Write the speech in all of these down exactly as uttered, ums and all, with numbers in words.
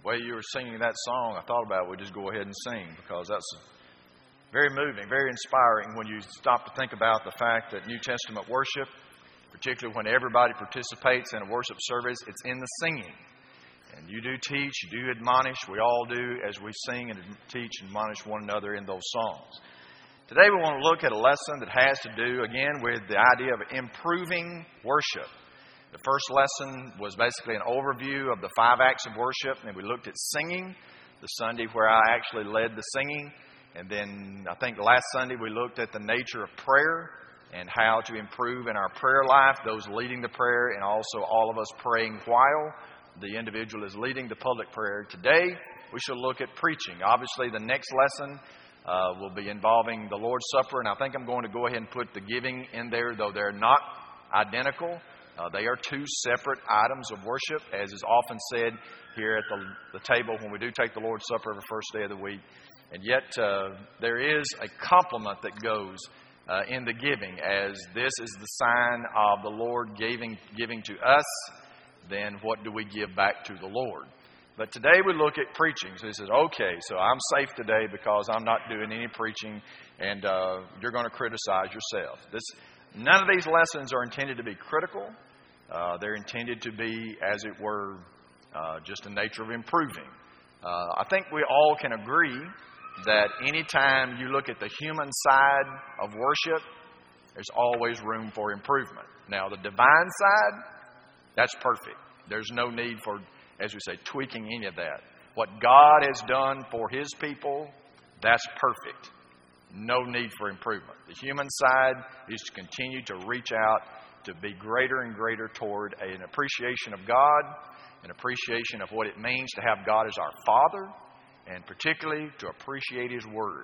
way you were singing that song, I thought about it, we just go ahead and sing, because that's very moving, very inspiring when you stop to think about the fact that New Testament worship, particularly when everybody participates in a worship service, it's in the singing. And you do teach, you do admonish, we all do as we sing and teach and admonish one another in those songs. Today we want to look at a lesson that has to do, again, with the idea of improving worship. The first lesson was basically an overview of the five acts of worship, and we looked at singing, the Sunday where I actually led the singing. And then I think last Sunday we looked at the nature of prayer and how to improve in our prayer life, those leading the prayer, and also all of us praying while the individual is leading the public prayer. Today we shall look at preaching. Obviously the next lesson uh, will be involving the Lord's Supper, and I think I'm going to go ahead and put the giving in there, though they're not identical. Uh, they are two separate items of worship, as is often said here at the, the table when we do take the Lord's Supper every first day of the week. And yet uh, there is a compliment that goes uh, in the giving, as this is the sign of the Lord giving, giving to us. Then what do we give back to the Lord? But today we look at preaching. So he says, okay, so I'm safe today because I'm not doing any preaching, and uh, you're going to criticize yourself. This, none of these lessons are intended to be critical. Uh, they're intended to be, as it were, uh, just a nature of improving. Uh, I think we all can agree that anytime you look at the human side of worship, there's always room for improvement. Now, the divine side, that's perfect. There's no need for, as we say, tweaking any of that. What God has done for His people, that's perfect. No need for improvement. The human side is to continue to reach out to be greater and greater toward an appreciation of God, an appreciation of what it means to have God as our Father, and particularly to appreciate His Word.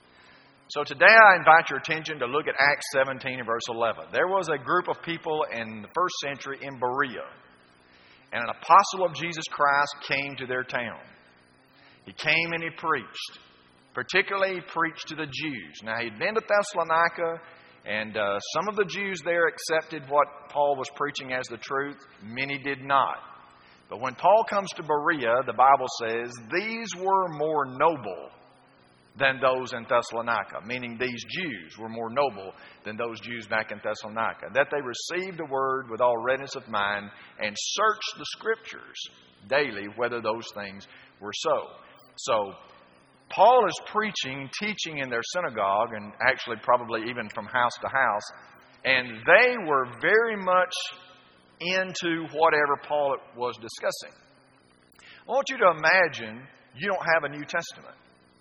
So today I invite your attention to look at Acts seventeen and verse eleven. There was a group of people in the first century in Berea, and an apostle of Jesus Christ came to their town. He came and he preached. Particularly he preached to the Jews. Now he'd been to Thessalonica, and uh, some of the Jews there accepted what Paul was preaching as the truth. Many did not. But when Paul comes to Berea, the Bible says, these were more noble than those in Thessalonica, meaning these Jews were more noble than those Jews back in Thessalonica, that they received the word with all readiness of mind and searched the Scriptures daily whether those things were so. So Paul is preaching, teaching in their synagogue, and actually probably even from house to house, and they were very much into whatever Paul was discussing. I want you to imagine you don't have a New Testament.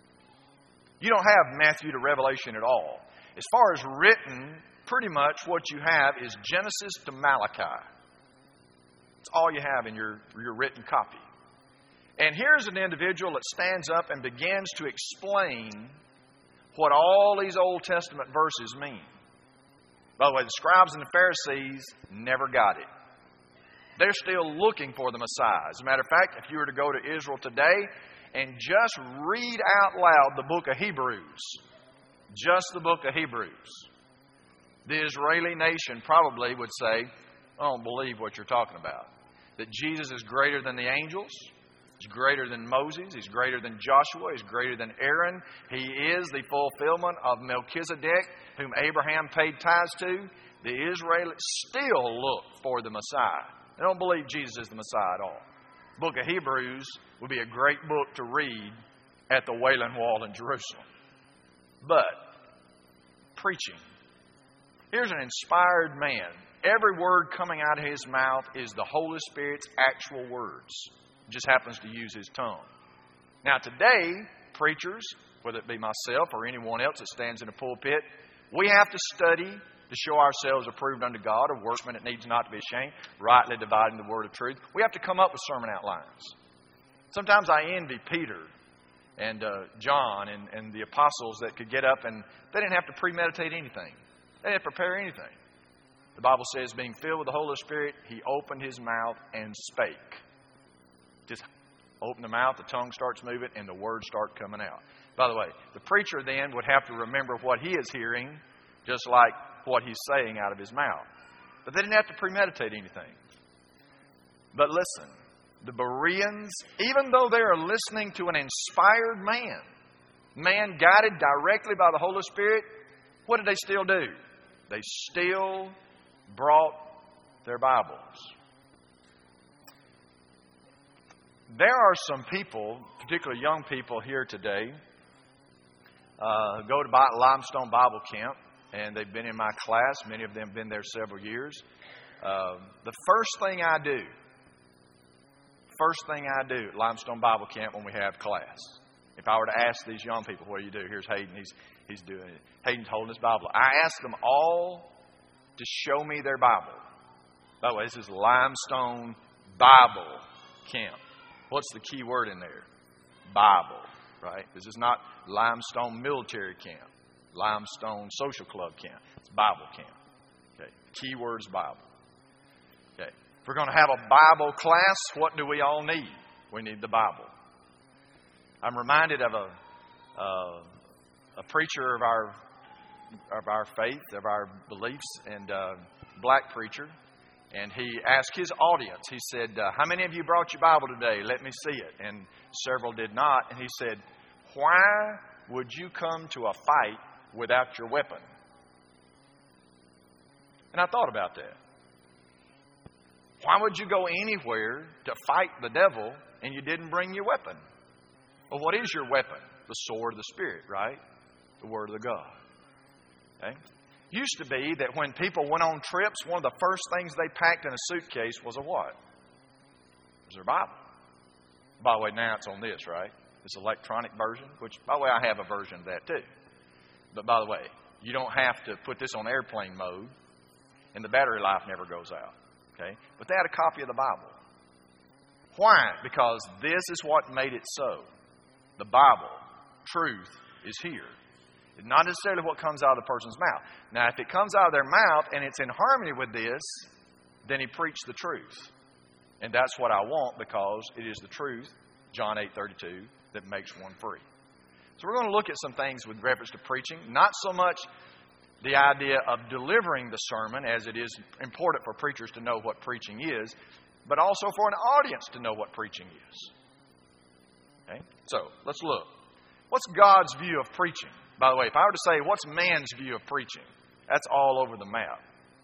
You don't have Matthew to Revelation at all. As far as written, pretty much what you have is Genesis to Malachi. It's all you have in your, your written copy. And here's an individual that stands up and begins to explain what all these Old Testament verses mean. By the way, the scribes and the Pharisees never got it. They're still looking for the Messiah. As a matter of fact, if you were to go to Israel today and just read out loud the book of Hebrews, just the book of Hebrews, the Israeli nation probably would say, I don't believe what you're talking about. That Jesus is greater than the angels. He's greater than Moses. He's greater than Joshua. He's greater than Aaron. He is the fulfillment of Melchizedek, whom Abraham paid tithes to. The Israelites still look for the Messiah. They don't believe Jesus is the Messiah at all. The book of Hebrews would be a great book to read at the Wailing Wall in Jerusalem. But preaching. Here's an inspired man. Every word coming out of his mouth is the Holy Spirit's actual words. He just happens to use his tongue. Now today, preachers, whether it be myself or anyone else that stands in a pulpit, we have to study to show ourselves approved unto God, a workman that needs not to be ashamed, rightly dividing the word of truth. We have to come up with sermon outlines. Sometimes I envy Peter and uh, John and, and the apostles that could get up and they didn't have to premeditate anything. They didn't prepare anything. The Bible says, being filled with the Holy Spirit, he opened his mouth and spake. Just open the mouth, the tongue starts moving, and the words start coming out. By the way, the preacher then would have to remember what he is hearing, just like what he's saying out of his mouth. But they didn't have to premeditate anything. But listen, the Bereans, even though they are listening to an inspired man, man guided directly by the Holy Spirit, what did they still do? They still brought their Bibles. There are some people, particularly young people here today, uh, who go to Limestone Bible Camp, and they've been in my class. Many of them have been there several years. Uh, the first thing I do, first thing I do at Limestone Bible Camp when we have class, if I were to ask these young people, what do you do? Here's Hayden. He's he's doing it. Hayden's holding his Bible. I ask them all to show me their Bible. By the way, this is Limestone Bible Camp. What's the key word in there? Bible, right? This is not Limestone Military Camp, Limestone Social Club Camp. It's Bible Camp. Okay. Key word is Bible. Okay. If we're going to have a Bible class, what do we all need? We need the Bible. I'm reminded of a uh, a preacher of our of our faith, of our beliefs, and uh, black preacher. And he asked his audience, he said, uh, how many of you brought your Bible today? Let me see it. And several did not. And he said, why would you come to a fight without your weapon? And I thought about that. Why would you go anywhere to fight the devil and you didn't bring your weapon? Well, what is your weapon? The sword of the Spirit, right? The Word of the God. Okay? Used to be that when people went on trips, one of the first things they packed in a suitcase was a what? It was their Bible. By the way, now it's on this, right? This electronic version, which, by the way, I have a version of that too. But by the way, you don't have to put this on airplane mode, and the battery life never goes out. Okay? But they had a copy of the Bible. Why? Because this is what made it so. The Bible, truth, is here. It's not necessarily what comes out of the person's mouth. Now, if it comes out of their mouth and it's in harmony with this, then he preached the truth. And that's what I want, because it is the truth, John eight thirty-two, that makes one free. So we're going to look at some things with reference to preaching. Not so much the idea of delivering the sermon, as it is important for preachers to know what preaching is, but also for an audience to know what preaching is. Okay? So, let's look. What's God's view of preaching? By the way, if I were to say, what's man's view of preaching? That's all over the map.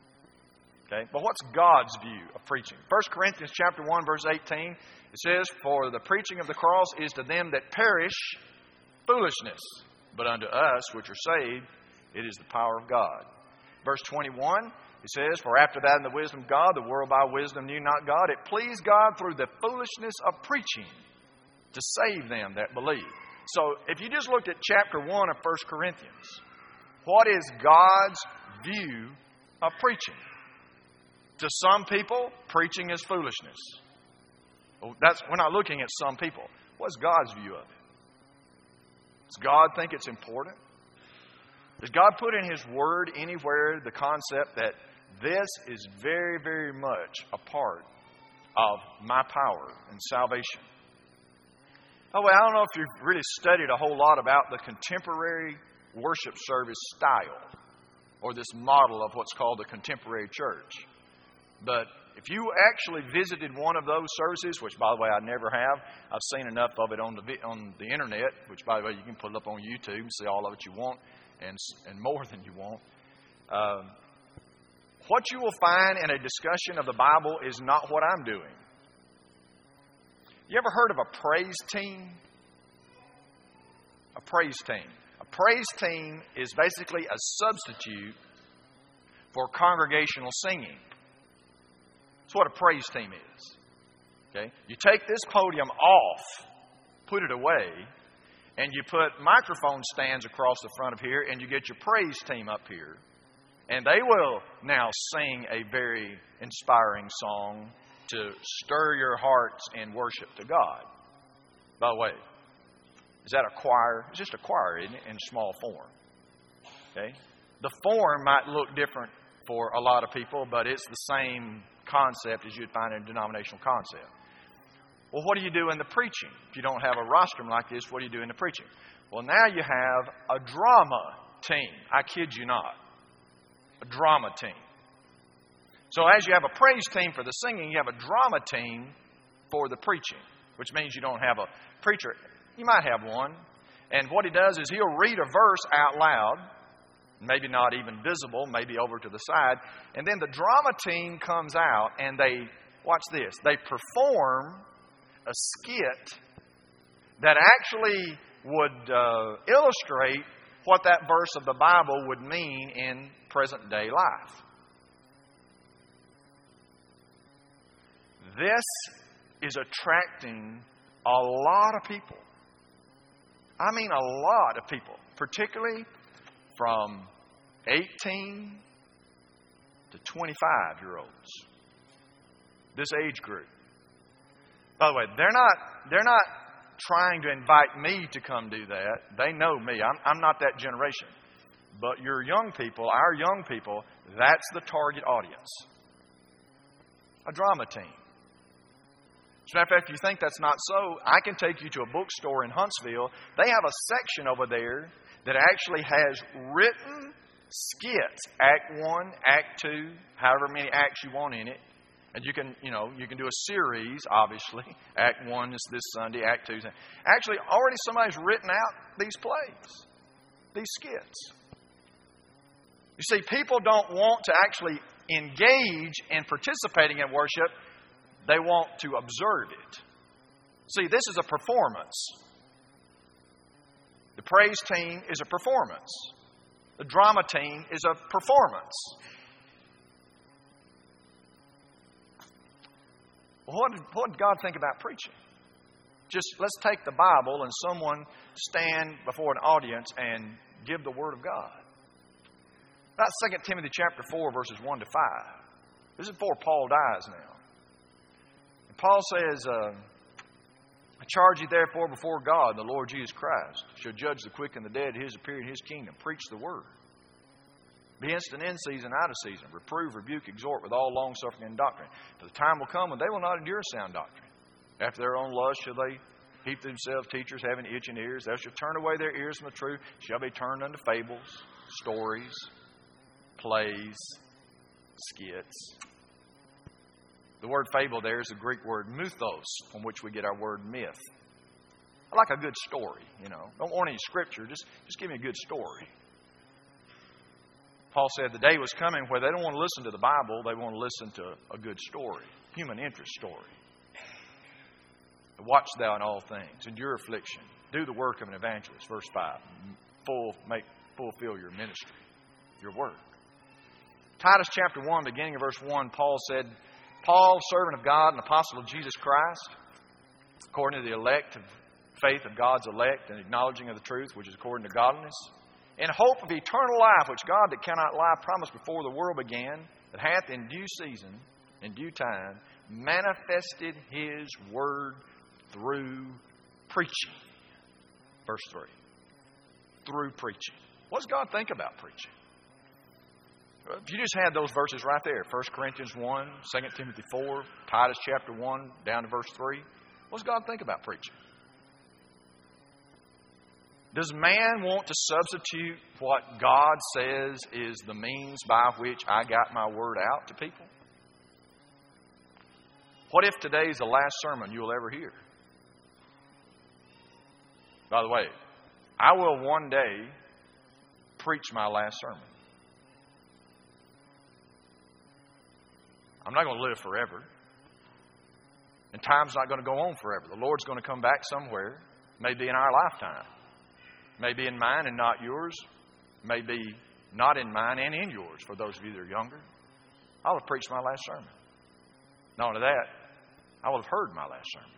Okay? But what's God's view of preaching? First Corinthians chapter one, verse eighteen, it says, for the preaching of the cross is to them that perish foolishness, but unto us which are saved, it is the power of God. Verse twenty-one, it says, for after that in the wisdom of God, the world by wisdom knew not God. It pleased God through the foolishness of preaching to save them that believe. So, if you just looked at chapter one of First Corinthians, what is God's view of preaching? To some people, preaching is foolishness. Well, that's, we're not looking at some people. What's God's view of it? Does God think it's important? Does God put in His Word anywhere the concept that this is very, very much a part of my power and salvation? Oh, well, I don't know if you've really studied a whole lot about the contemporary worship service style, or this model of what's called the contemporary church. But if you actually visited one of those services, which, by the way, I never have, I've seen enough of it on the on the internet, which, by the way, you can put it up on YouTube and see all of it you want, and and more than you want. Uh, what you will find in a discussion of the Bible is not what I'm doing. You ever heard of a praise team? A praise team. A praise team is basically a substitute for congregational singing. That's what a praise team is. Okay? You take this podium off, put it away, and you put microphone stands across the front of here, and you get your praise team up here. And they will now sing a very inspiring song to stir your hearts in worship to God. By the way, is that a choir? It's just a choir, isn't it, in small form. Okay? The form might look different for a lot of people, but it's the same concept as you'd find in a denominational concept. Well, what do you do in the preaching? If you don't have a rostrum like this, what do you do in the preaching? Well, now you have a drama team. I kid you not. A drama team. So as you have a praise team for the singing, you have a drama team for the preaching, which means you don't have a preacher. You might have one. And what he does is he'll read a verse out loud, maybe not even visible, maybe over to the side. And then the drama team comes out and they, watch this, they perform a skit that actually would uh, illustrate what that verse of the Bible would mean in present day life. This is attracting a lot of people. I mean a lot of people, particularly from eighteen to twenty-five-year-olds. This age group. By the way, they're not they're not trying to invite me to come do that. They know me. I'm, I'm not that generation. But your young people, our young people, that's the target audience. A drama team. As a matter of fact, if you think that's not so, I can take you to a bookstore in Huntsville. They have a section over there that actually has written skits. Act one, Act two, however many acts you want in it. And you can, you know, you can do a series, obviously. Act one is this Sunday, Act two is... Actually, already somebody's written out these plays, these skits. You see, people don't want to actually engage in participating in worship. They want to observe it. See, this is a performance. The praise team is a performance. The drama team is a performance. Well, what did, what did God think about preaching? Just let's take the Bible and someone stand before an audience and give the Word of God. That's Second Timothy chapter four, verses one to five. This is before Paul dies now. And Paul says, uh, I charge you therefore before God, the Lord Jesus Christ, shall judge the quick and the dead at His appearing in His kingdom. Preach the Word. Be instant in season, out of season. Reprove, rebuke, exhort with all longsuffering and doctrine. For the time will come when they will not endure sound doctrine. After their own lust shall they heap themselves teachers having itching ears. They shall turn away their ears from the truth. Shall be turned unto fables, stories, plays, skits. The word fable there is the Greek word mythos, from which we get our word myth. I like a good story, you know. Don't want any scripture. Just, just give me a good story. Paul said the day was coming where they don't want to listen to the Bible. They want to listen to a good story, human interest story. Watch thou in all things, endure affliction, do the work of an evangelist. Verse five, full make fulfill your ministry, your work. Titus chapter one, beginning of verse one, Paul said, Paul, servant of God and apostle of Jesus Christ, according to the elect of faith of God's elect and acknowledging of the truth, which is according to godliness, in hope of eternal life, which God that cannot lie promised before the world began, that hath in due season, in due time, manifested His word through preaching. Verse three. Through preaching. What does God think about preaching? If you just had those verses right there, First Corinthians one, Second Timothy four, Titus chapter one, down to verse three, what does God think about preaching? Does man want to substitute what God says is the means by which I got my word out to people? What if today's the last sermon you'll ever hear? By the way, I will one day preach my last sermon. I'm not going to live forever. And time's not going to go on forever. The Lord's going to come back somewhere, maybe in our lifetime. Maybe in mine and not yours. Maybe not in mine and in yours, for those of you that are younger. I'll have preached my last sermon. Not only that, I will have heard my last sermon.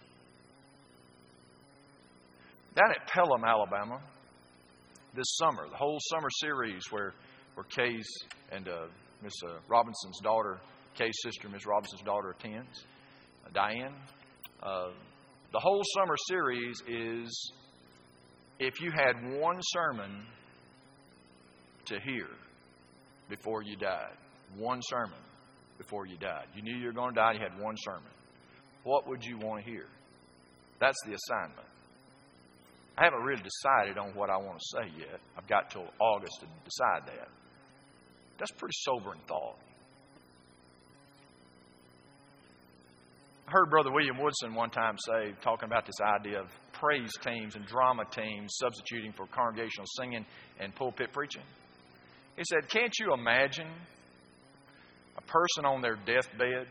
Down at Pelham, Alabama, this summer, the whole summer series where, where Kay's and uh, Miss uh, Robinson's daughter, Kay's sister, Miss Robinson's daughter, attends, uh, Diane. Uh, the whole summer series is, if you had one sermon to hear before you died, one sermon before you died, you knew you were going to die, you had one sermon, what would you want to hear? That's the assignment. I haven't really decided on what I want to say yet. I've got till August to decide that. That's pretty sobering thought. I heard Brother William Woodson one time say, talking about this idea of praise teams and drama teams substituting for congregational singing and pulpit preaching. He said, can't you imagine a person on their deathbed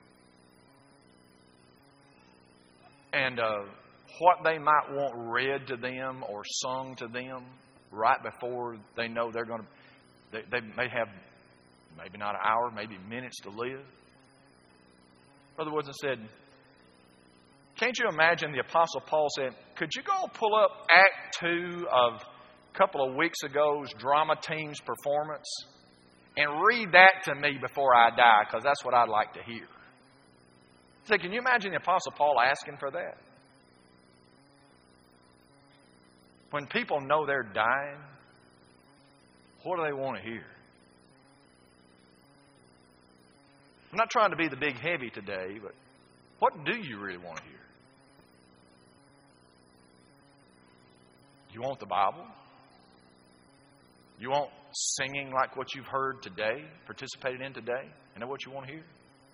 and uh, what they might want read to them or sung to them right before they know they're going to, they, they may have maybe not an hour, maybe minutes to live. Brother Woodson said, can't you imagine the Apostle Paul said, could you go pull up Act two of a couple of weeks ago's drama team's performance and read that to me before I die, because that's what I'd like to hear. So can you imagine the Apostle Paul asking for that? When people know they're dying, what do they want to hear? I'm not trying to be the big heavy today, but what do you really want to hear? You want the Bible? You want singing like what you've heard today, participated in today? Isn't that what you want to hear?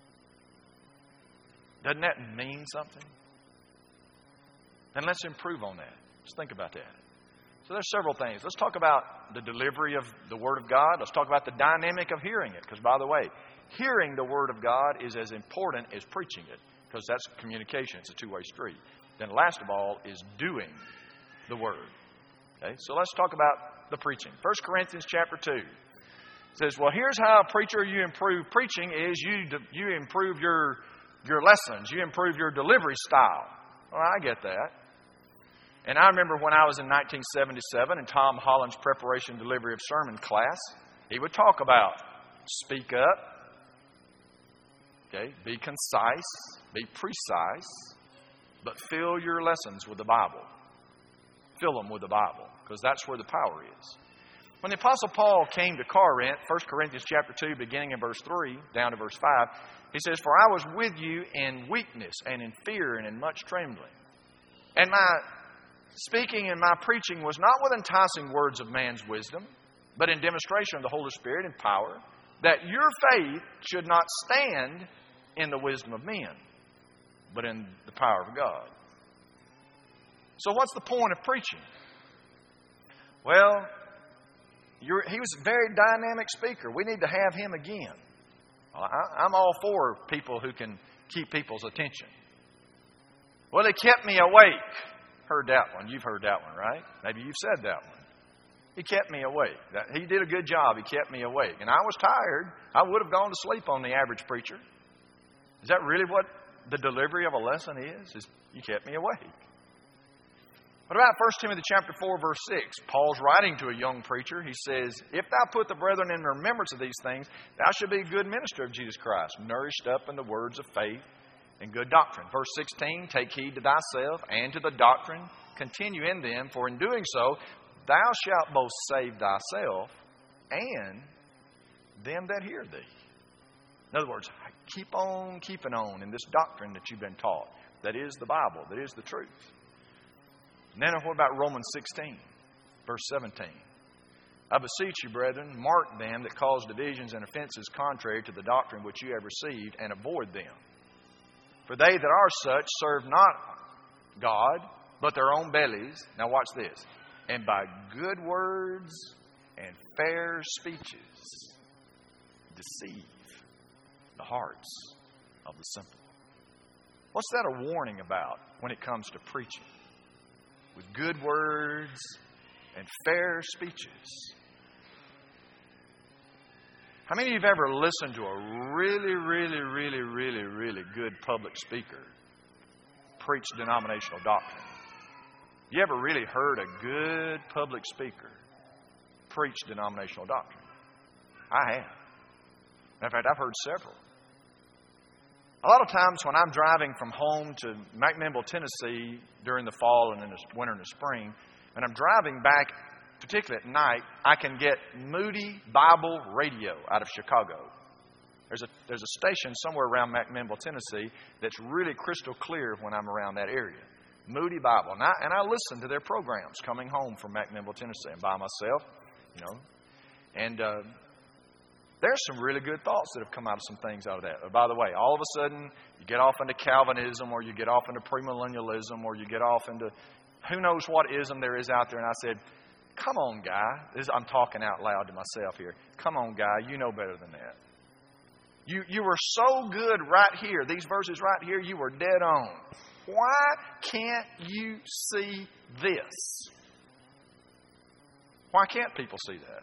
Doesn't that mean something? Then let's improve on that. Just think about that. So there's several things. Let's talk about the delivery of the Word of God. Let's talk about the dynamic of hearing it. Because, by the way, hearing the Word of God is as important as preaching it, because that's communication. It's a two-way street. Then last of all is doing the Word. Okay, so let's talk about the preaching. First Corinthians chapter two says, well, here's how a preacher you improve preaching is you you improve your your lessons. You improve your delivery style. Well, I get that. And I remember when I was in nineteen seventy-seven in Tom Holland's preparation and delivery of sermon class, he would talk about speak up, okay, be concise, be precise, but fill your lessons with the Bible. Fill them with the Bible, because that's where the power is. When the Apostle Paul came to Corinth, First Corinthians chapter two, beginning in verse three, down to verse five, he says, for I was with you in weakness and in fear and in much trembling. And my speaking and my preaching was not with enticing words of man's wisdom, but in demonstration of the Holy Spirit and power, that your faith should not stand in the wisdom of men, but in the power of God. So what's the point of preaching? Well, you're, he was a very dynamic speaker. We need to have him again. Well, I, I'm all for people who can keep people's attention. Well, he kept me awake. Heard that one. You've heard that one, right? Maybe you've said that one. He kept me awake. He did a good job. He kept me awake. And I was tired. I would have gone to sleep on the average preacher. Is that really what the delivery of a lesson is? Is you kept me awake. What about First Timothy chapter four, verse six? Paul's writing to a young preacher. He says, if thou put the brethren in remembrance of these things, thou shalt be a good minister of Jesus Christ, nourished up in the words of faith and good doctrine. Verse sixteen, take heed to thyself and to the doctrine, continue in them, for in doing so, thou shalt both save thyself and them that hear thee. In other words, keep on keeping on in this doctrine that you've been taught. That is the Bible. That is the truth. And then what about Romans sixteen, verse seventeen? I beseech you, brethren, mark them that cause divisions and offenses contrary to the doctrine which you have received, and avoid them. For they that are such serve not God, but their own bellies. Now watch this. And by good words and fair speeches deceive the hearts of the simple. What's that a warning about when it comes to preaching? With good words and fair speeches. How many of you have ever listened to a really, really, really, really, really good public speaker preach denominational doctrine? You ever really heard a good public speaker preach denominational doctrine? I have. In fact, I've heard several. A lot of times when I'm driving from home to McMinnville, Tennessee during the fall and in the winter and the spring, and I'm driving back, particularly at night, I can get Moody Bible Radio out of Chicago. There's a there's a station somewhere around McMinnville, Tennessee that's really crystal clear when I'm around that area. Moody Bible. And I, and I listen to their programs coming home from McMinnville, Tennessee. I'm by myself, you know. And uh, There's some really good thoughts that have come out of some things out of that. But by the way, all of a sudden, you get off into Calvinism, or you get off into premillennialism, or you get off into who knows what ism there is out there. And I said, come on, guy. This, I'm talking out loud to myself here. Come on, guy. You know better than that. You, you were so good right here. These verses right here, you were dead on. Why can't you see this? Why can't people see that?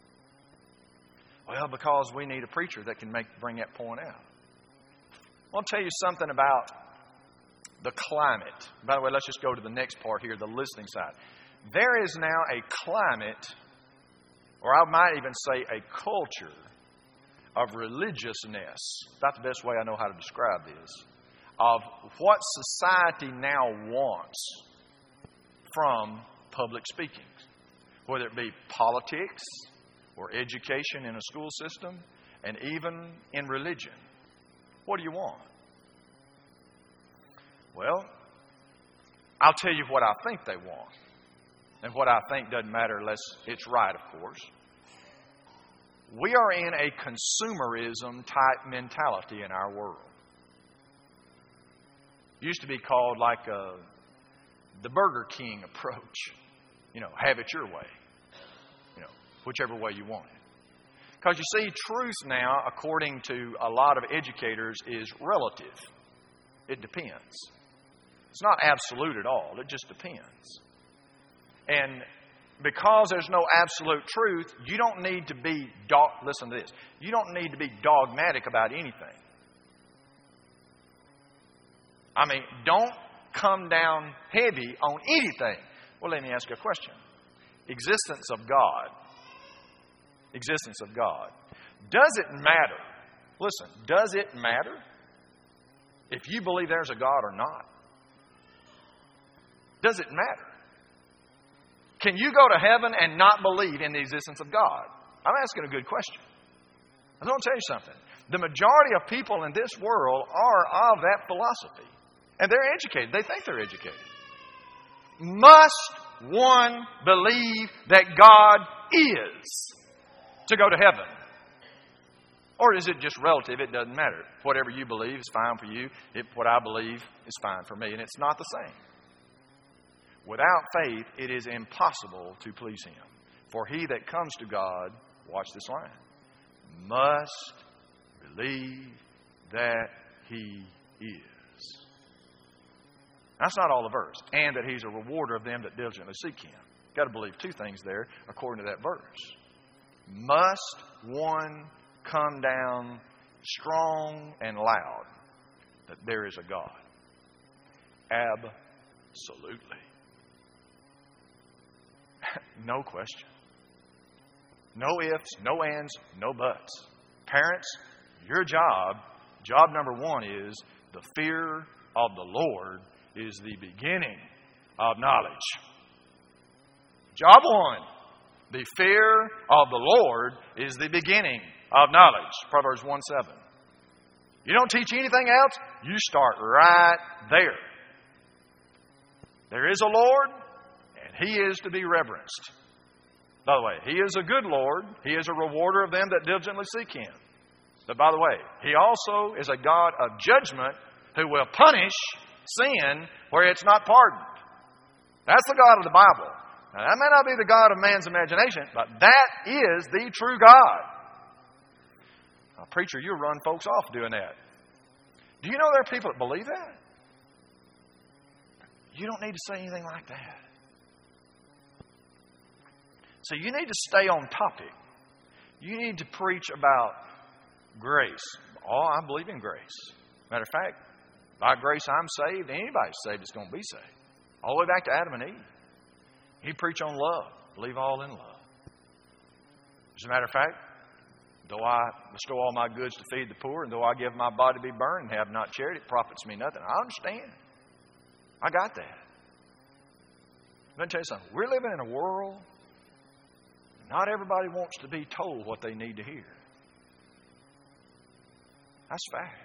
Well, because we need a preacher that can make bring that point out. I'll tell you something about the climate. By the way, let's just go to the next part here, the listening side. There is now a climate, or I might even say a culture, of religiousness. That's the best way I know how to describe this. Of what society now wants from public speaking. Whether it be politics, or education in a school system, and even in religion. What do you want? Well, I'll tell you what I think they want. And what I think doesn't matter unless it's right, of course. We are in a consumerism type mentality in our world. It used to be called like a, the Burger King approach. You know, have it your way. You know, whichever way you want it. Because you see, truth now, according to a lot of educators, is relative. It depends. It's not absolute at all. It just depends. And because there's no absolute truth, you don't need to be, dog- listen to this, you don't need to be dogmatic about anything. I mean, don't come down heavy on anything. Well, let me ask you a question. Existence of God. Existence of God. Does it matter? Listen, does it matter if you believe there's a God or not? Does it matter? Can you go to heaven and not believe in the existence of God? I'm asking a good question. I'm going to tell you something. The majority of people in this world are of that philosophy. And they're educated. They think they're educated. Must one believe that God is to go to heaven? Or is it just relative? It doesn't matter. Whatever you believe is fine for you. If what I believe is fine for me. And it's not the same. Without faith, it is impossible to please Him. For he that comes to God, watch this line, must believe that He is. That's not all the verse. And that He's a rewarder of them that diligently seek Him. You've got to believe two things there according to that verse. Must one come down strong and loud that there is a God? Absolutely. No question. No ifs, no ands, no buts. Parents, your job, job number one is the fear of the Lord is the beginning of knowledge. Job one, the fear of the Lord is the beginning of knowledge. Proverbs one seven. You don't teach anything else, you start right there. There is a Lord, and He is to be reverenced. By the way, He is a good Lord. He is a rewarder of them that diligently seek Him. But by the way, He also is a God of judgment who will punish sin where it's not pardoned. That's the God of the Bible. Now, that may not be the God of man's imagination, but that is the true God. Now, preacher, you'll run folks off doing that. Do you know there are people that believe that? You don't need to say anything like that. So you need to stay on topic. You need to preach about grace. Oh, I believe in grace. Matter of fact, by grace I'm saved. Anybody's saved that's going to be saved. All the way back to Adam and Eve. You preach on love. Believe all in love. As a matter of fact, though I bestow all my goods to feed the poor, and though I give my body to be burned and have not charity, it profits me nothing. I understand. I got that. Let me tell you something. We're living in a world, not everybody wants to be told what they need to hear. That's fact.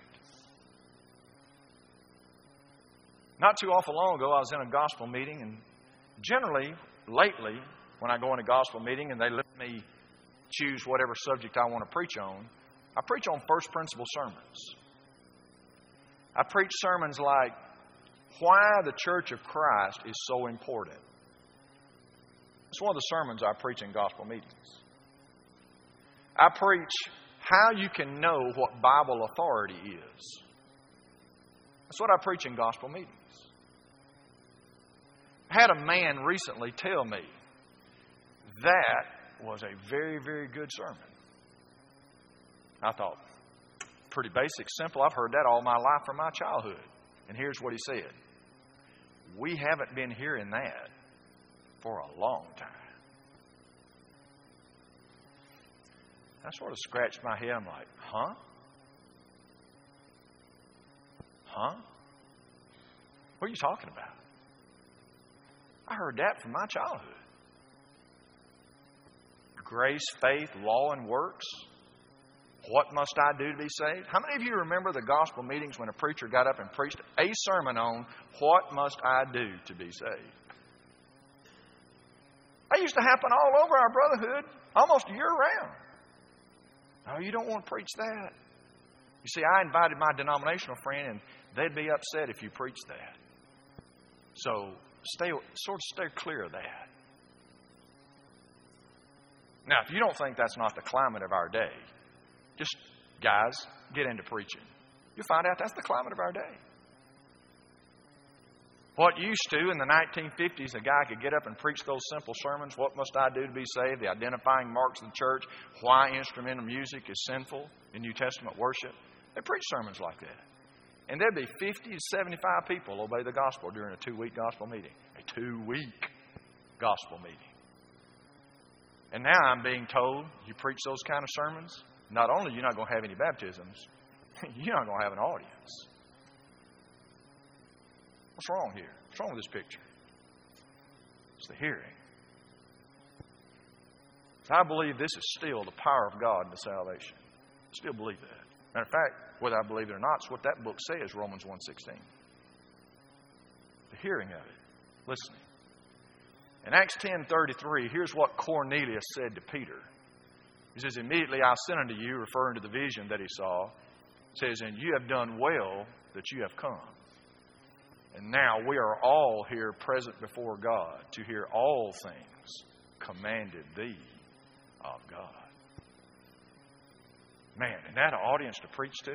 Not too awful long ago, I was in a gospel meeting, and generally, lately, when I go in a gospel meeting and they let me choose whatever subject I want to preach on, I preach on first principle sermons. I preach sermons like why the Church of Christ is so important. It's one of the sermons I preach in gospel meetings. I preach how you can know what Bible authority is. That's what I preach in gospel meetings. I had a man recently tell me that was a very, very good sermon. I thought, pretty basic, simple. I've heard that all my life from my childhood. And here's what he said. We haven't been hearing that for a long time. I sort of scratched my head. I'm like, huh? Huh? What are you talking about? I heard that from my childhood. Grace, faith, law, and works. What must I do to be saved? How many of you remember the gospel meetings when a preacher got up and preached a sermon on what must I do to be saved? That used to happen all over our brotherhood, almost year-round. Oh, you don't want to preach that. You see, I invited my denominational friend, and they'd be upset if you preached that. So, stay sort of stay clear of that. Now, if you don't think that's not the climate of our day, just, guys, get into preaching. You'll find out that's the climate of our day. What used to, in the nineteen fifties, a guy could get up and preach those simple sermons, what must I do to be saved, the identifying marks of the church, why instrumental music is sinful in New Testament worship. They preach sermons like that. And there'd be fifty to seventy-five people obey the gospel during a two-week gospel meeting. A two-week gospel meeting. And now I'm being told, you preach those kind of sermons, not only are you not going to have any baptisms, you're not going to have an audience. What's wrong here? What's wrong with this picture? It's the hearing. So I believe this is still the power of God into salvation. I still believe that. Matter of fact, whether I believe it or not, it's what that book says, Romans one sixteen. The hearing of it. Listening. In Acts ten thirty-three, here's what Cornelius said to Peter. He says, immediately I sent unto you, referring to the vision that he saw. It says, and you have done well that you have come. And now we are all here present before God to hear all things commanded thee of God. Man, isn't that an audience to preach to?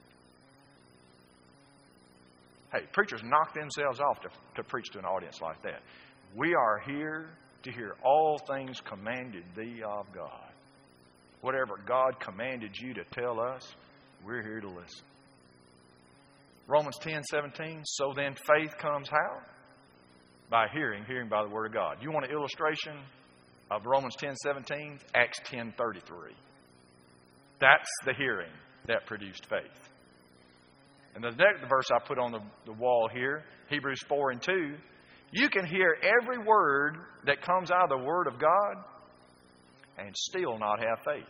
Hey, preachers knock themselves off to, to preach to an audience like that. We are here to hear all things commanded thee of God. Whatever God commanded you to tell us, we're here to listen. Romans ten seventeen, so then faith comes how? By hearing, hearing by the Word of God. You want an illustration of Romans ten seventeen? Acts ten thirty-three. That's the hearing that produced faith. And the next verse I put on the, the wall here, Hebrews four and two, you can hear every word that comes out of the Word of God and still not have faith.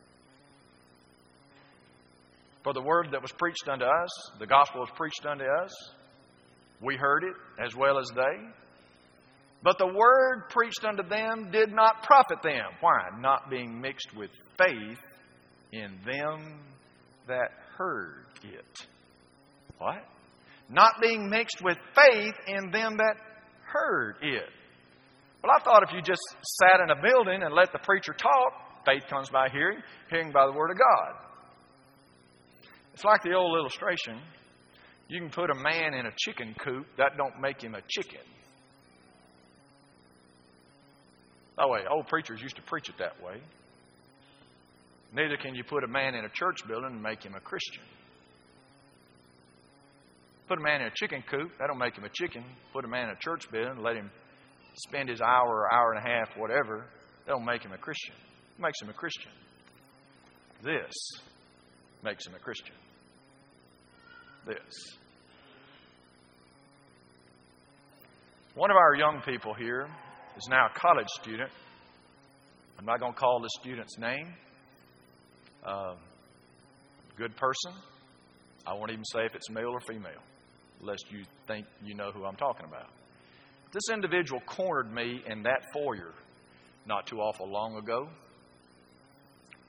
For the word that was preached unto us, the gospel was preached unto us, we heard it as well as they. But the word preached unto them did not profit them. Why? Not being mixed with faith in them that heard it. What? Not being mixed with faith in them that heard it. Well, I thought if you just sat in a building and let the preacher talk, faith comes by hearing, hearing by the Word of God. It's like the old illustration. You can put a man in a chicken coop. That don't make him a chicken. By the way, old preachers used to preach it that way. Neither can you put a man in a church building and make him a Christian. Put a man in a chicken coop. That don't make him a chicken. Put a man in a church building and let him spend his hour or hour and a half, whatever. That don't make him a Christian. It makes him a Christian. This makes him a Christian. This. One of our young people here is now a college student. I'm not going to call the student's name. Uh, good person. I won't even say if it's male or female, lest you think you know who I'm talking about. This individual cornered me in that foyer not too awful long ago.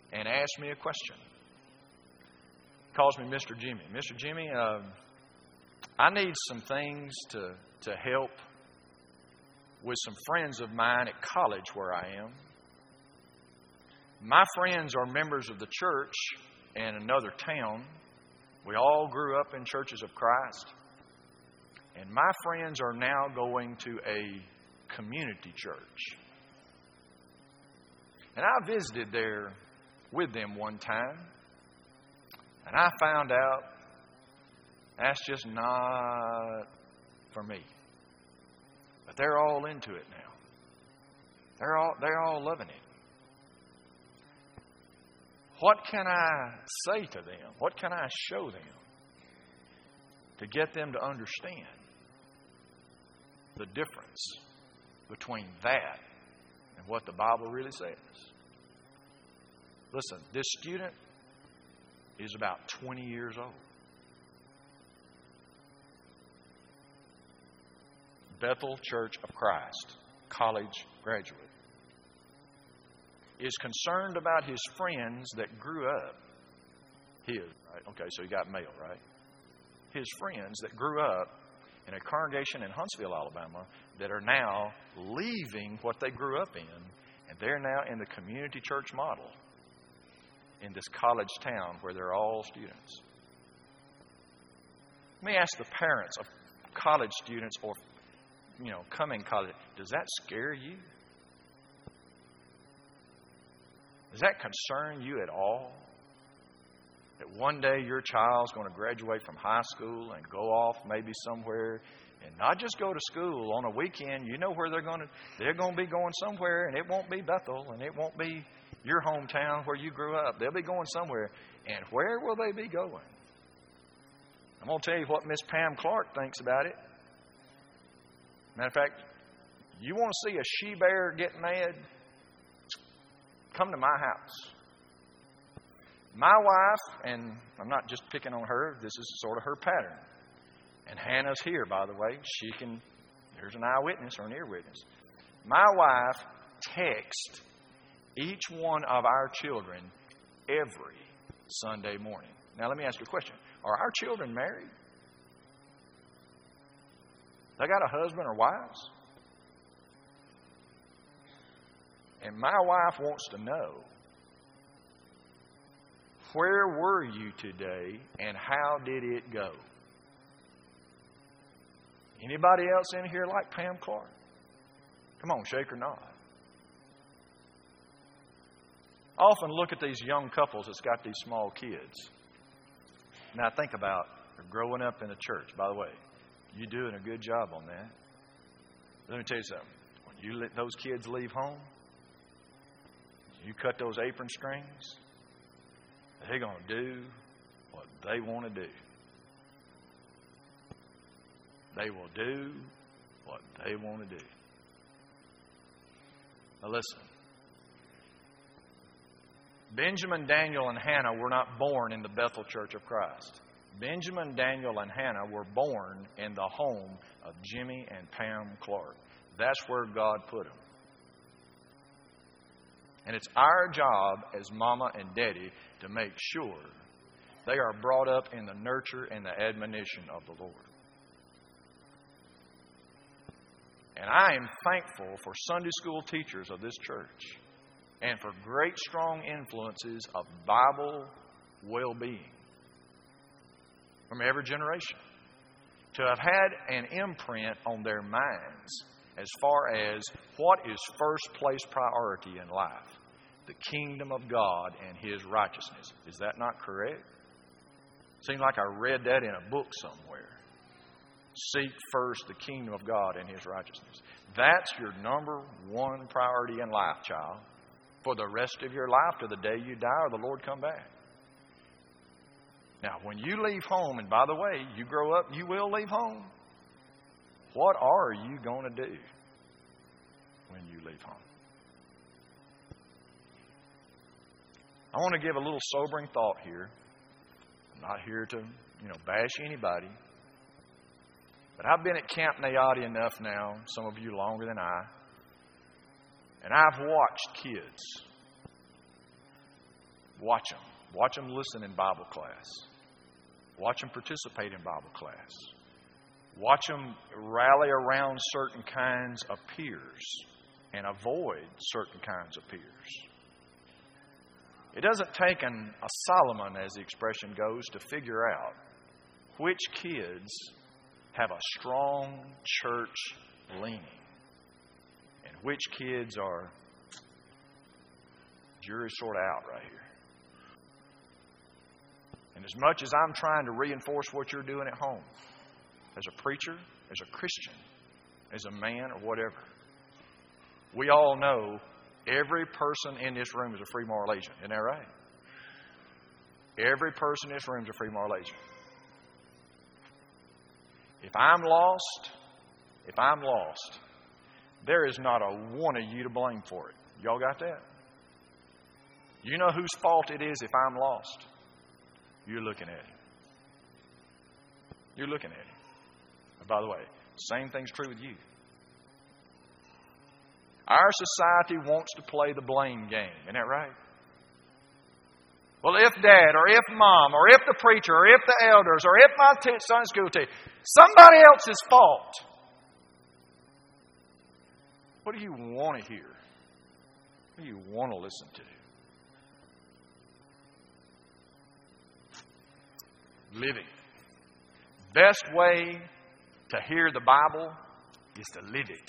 and asks me a question. He calls me Mister Jimmy. Mister Jimmy, uh, I need some things to, to help with some friends of mine at college where I am. My friends are members of the church in another town. We all grew up in churches of Christ. And my friends are now going to a community church. And I visited there with them one time. And I found out that's just not for me. But they're all into it now. They're all, they're all loving it. What can I say to them? What can I show them to get them to understand the difference between that and what the Bible really says? Listen, this student is about twenty years old. Bethel Church of Christ, college graduate, is concerned about his friends that grew up. His, right? Okay, so he got male, right? His friends that grew up in a congregation in Huntsville, Alabama, that are now leaving what they grew up in, and they're now in the community church model in this college town where they're all students. Let me ask the parents of college students or, you know, coming college, does that scare you? Does that concern you at all? That one day your child's going to graduate from high school and go off maybe somewhere and not just go to school on a weekend. You know where they're going to, they're going to be going somewhere, and it won't be Bethel, and it won't be your hometown where you grew up. They'll be going somewhere. And where will they be going? I'm going to tell you what Miss Pam Clark thinks about it. Matter of fact, you want to see a she-bear get mad? Come to my house. My wife, and I'm not just picking on her, this is sort of her pattern. And Hannah's here, by the way. She can, there's an eyewitness or an ear witness. My wife texts each one of our children every Sunday morning. Now, let me ask you a question. Are our children married? They got a husband or wives? And my wife wants to know, where were you today and how did it go? Anybody else in here like Pam Clark? Come on, shake or nod. I often look at these young couples that's got these small kids. Now think about growing up in the church. By the way, you're doing a good job on that. Let me tell you something. When you let those kids leave home, you cut those apron strings, they're going to do what they want to do. They will do what they want to do. Now listen. Benjamin, Daniel, and Hannah were not born in the Bethel Church of Christ. Benjamin, Daniel, and Hannah were born in the home of Jimmy and Pam Clark. That's where God put them. And it's our job as mama and daddy to make sure they are brought up in the nurture and the admonition of the Lord. And I am thankful for Sunday school teachers of this church and for great strong influences of Bible well-being from every generation to have had an imprint on their minds as far as what is first place priority in life. The kingdom of God and His righteousness. Is that not correct? Seems like I read that in a book somewhere. Seek first the kingdom of God and His righteousness. That's your number one priority in life, child. For the rest of your life, to the day you die or the Lord come back. Now, when you leave home, and by the way, you grow up, you will leave home. What are you going to do when you leave home? I want to give a little sobering thought here. I'm not here to, you know, bash anybody. But I've been at Camp Nayati enough now, some of you longer than I. And I've watched kids Watch them. Watch them listen in Bible class. Watch them participate in Bible class. Watch them rally around certain kinds of peers and avoid certain kinds of peers. It doesn't take an, a Solomon, as the expression goes, to figure out which kids have a strong church leaning and which kids are jury sort of out right here. And as much as I'm trying to reinforce what you're doing at home, as a preacher, as a Christian, as a man, or whatever, we all know every person in this room is a free moral agent. Isn't that right? Every person in this room is a free moral agent. If I'm lost, if I'm lost, there is not a one of you to blame for it. Y'all got that? You know whose fault it is if I'm lost? You're looking at him. You're looking at him. And by the way, same thing's true with you. Our society wants to play the blame game. Isn't that right? Well, if dad, or if mom, or if the preacher, or if the elders, or if my t- Sunday school teacher, somebody else's fault. What do you want to hear? What do you want to listen to? Living. Best way to hear the Bible is to live it.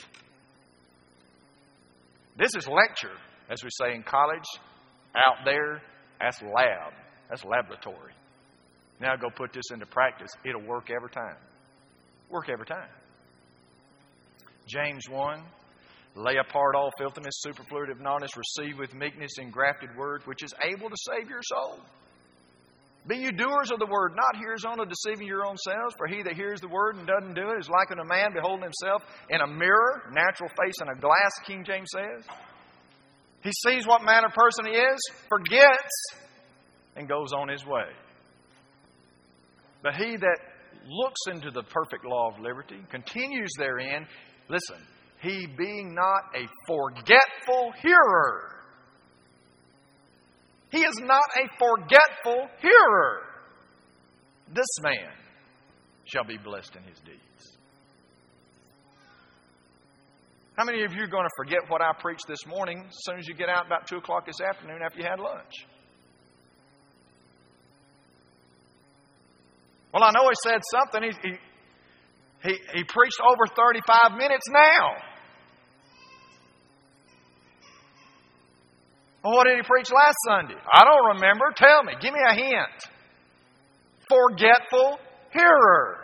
This is lecture, as we say in college. Out there, that's lab. That's laboratory. Now go put this into practice. It'll work every time. Work every time. James one, lay apart all filthiness, superfluity of naughtiness, receive with meekness engrafted word, which is able to save your soul. Be you doers of the word, not hearers only, deceiving your own selves. For he that hears the word and doesn't do it is like unto a man beholding himself in a mirror, natural face in a glass, King James says. He sees what manner of person he is, forgets, and goes on his way. But he that looks into the perfect law of liberty, continues therein, listen, he being not a forgetful hearer. He is not a forgetful hearer. This man shall be blessed in his deeds. How many of you are going to forget what I preached this morning as soon as you get out about two o'clock this afternoon after you had lunch? Well, I know he said something. He, he, he, he preached over thirty-five minutes now. Well, what did he preach last Sunday? I don't remember. Tell me. Give me a hint. Forgetful hearer.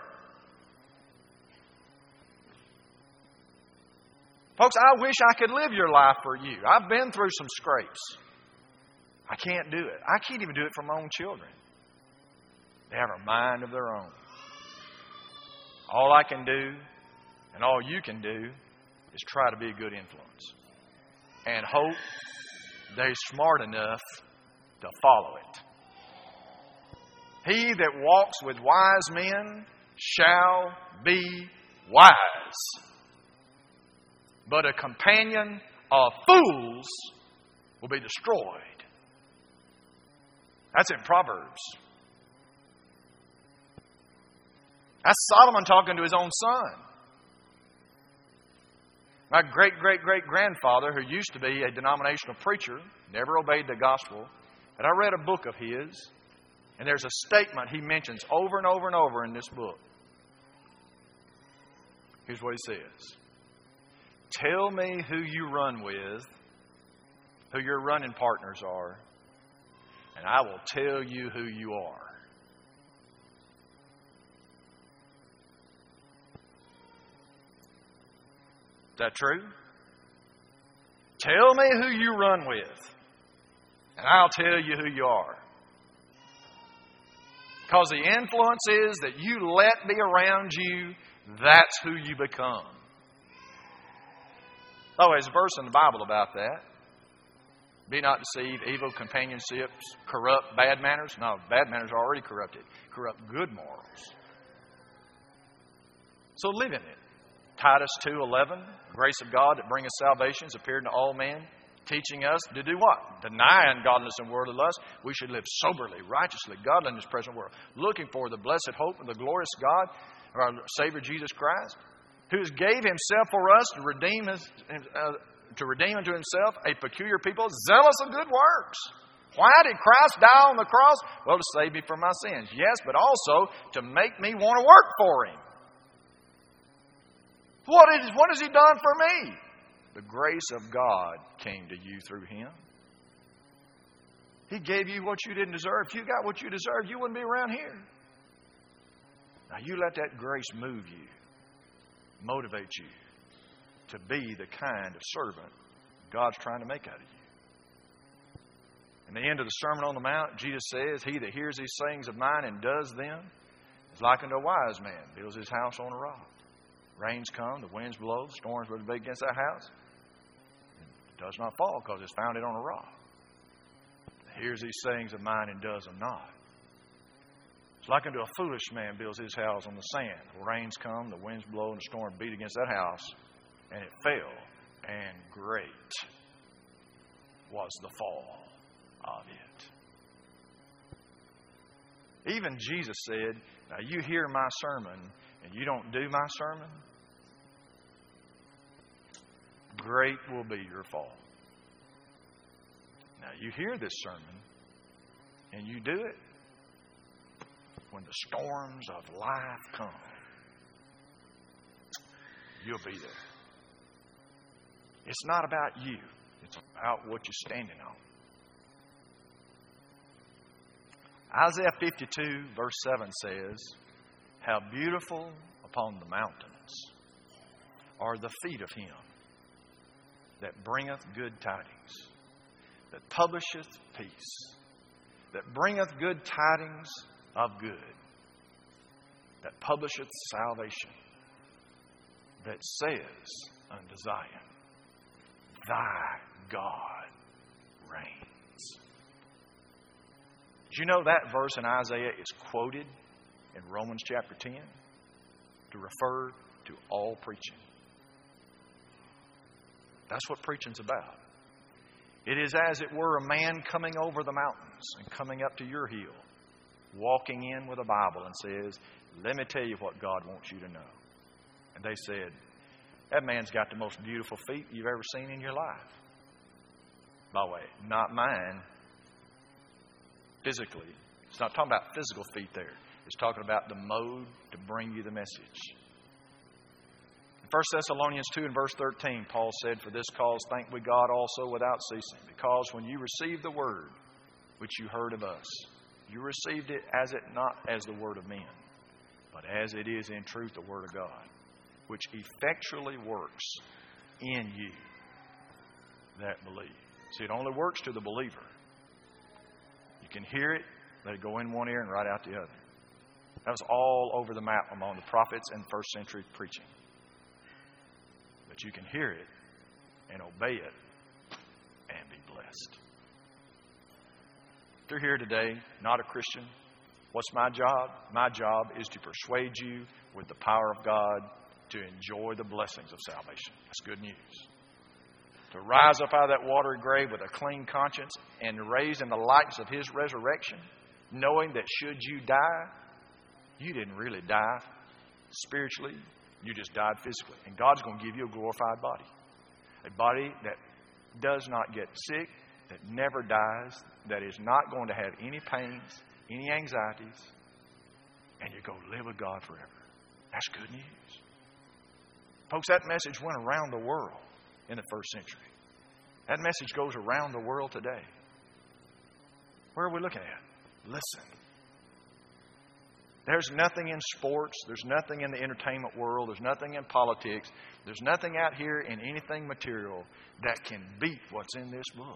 Folks, I wish I could live your life for you. I've been through some scrapes. I can't do it. I can't even do it for my own children. They have a mind of their own. All I can do, and all you can do, is try to be a good influence. And hope they're smart enough to follow it. He that walks with wise men shall be wise. But a companion of fools will be destroyed. That's in Proverbs. That's Solomon talking to his own son. My great-great-great-grandfather, who used to be a denominational preacher, never obeyed the gospel, and I read a book of his, and there's a statement he mentions over and over and over in this book. Here's what he says. Tell me who you run with, who your running partners are, and I will tell you who you are. Is that true? Tell me who you run with, and I'll tell you who you are. Because the influence is that you let be around you, that's who you become. Oh, there's a verse in the Bible about that. Be not deceived, evil companionships corrupt bad manners. No, bad manners are already corrupted. Corrupt good morals. So live in it. Titus two eleven, the grace of God that bringeth salvation is appeared to all men, teaching us to do what? Deny ungodliness and worldly lust. We should live soberly, righteously, godly in this present world, looking for the blessed hope of the glorious God, our Savior Jesus Christ, who gave Himself for us to redeem His, uh, to redeem unto Himself a peculiar people, zealous of good works. Why did Christ die on the cross? Well, to save me from my sins, yes, but also to make me want to work for Him. What is, what has He done for me? The grace of God came to you through Him. He gave you what you didn't deserve. If you got what you deserved, you wouldn't be around here. Now you let that grace move you, motivate you to be the kind of servant God's trying to make out of you. In the end of the Sermon on the Mount, Jesus says, He that hears these sayings of mine and does them is like unto a wise man, builds his house on a rock. Rains come, the winds blow, the storms will be against that house. It does not fall because it's founded on a rock. Hears these sayings of mine and does them not. It's like unto a foolish man builds his house on the sand. The rains come, the winds blow, and the storm beat against that house, and it fell, and great was the fall of it. Even Jesus said, now you hear my sermon and you don't do my sermon, great will be your fall. Now you hear this sermon and you do it, when the storms of life come, you'll be there. It's not about you. It's about what you're standing on. Isaiah fifty-two verse seven says, how beautiful upon the mountains are the feet of Him that bringeth good tidings, that publisheth peace, that bringeth good tidings of good, that publisheth salvation, that says unto Zion, thy God reigns. Did you know that verse in Isaiah is quoted in Romans chapter ten to refer to all preaching? That's what preaching's about. It is as it were a man coming over the mountains and coming up to your hill, walking in with a Bible and says, let me tell you what God wants you to know. And they said, that man's got the most beautiful feet you've ever seen in your life. By the way, not mine. Physically. It's not talking about physical feet there. It's talking about the mode to bring you the message. In First Thessalonians two and verse thirteen, Paul said, for this cause thank we God also without ceasing, because when you received the word which you heard of us, you received it as it not as the word of men, but as it is in truth the word of God, which effectually works in you that believe. See, it only works to the believer. You can hear it, let it go in one ear and right out the other. That was all over the map among the prophets and first century preaching. But you can hear it and obey it and be blessed. If you're here today, not a Christian, what's my job? My job is to persuade you with the power of God to enjoy the blessings of salvation. That's good news. To rise up out of that watery grave with a clean conscience and raised in the likeness of His resurrection, knowing that should you die, you didn't really die spiritually, you just died physically. And God's going to give you a glorified body. A body that does not get sick, that never dies, that is not going to have any pains, any anxieties, and you go live with God forever. That's good news. Folks, that message went around the world in the first century. That message goes around the world today. Where are we looking at? Listen. There's nothing in sports. There's nothing in the entertainment world. There's nothing in politics. There's nothing out here in anything material that can beat what's in this book.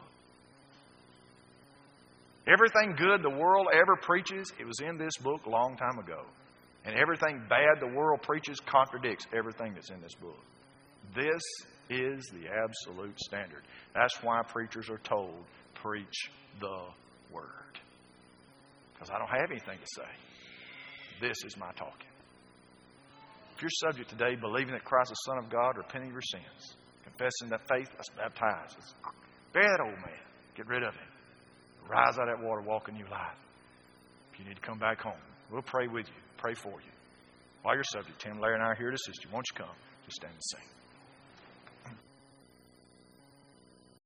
Everything good the world ever preaches, it was in this book a long time ago. And everything bad the world preaches contradicts everything that's in this book. This is the absolute standard. That's why preachers are told, preach the Word. Because I don't have anything to say. This is my talking. If you're subject today, believing that Christ is the Son of God, repenting of your sins, confessing that faith, that's baptized. It's Bury that old man. Get rid of him. Rise out of that water, walk a new life. If you need to come back home, we'll pray with you, pray for you. While you're subject, Tim, Larry, and I are here to assist you. Won't you come? Just stand and sing.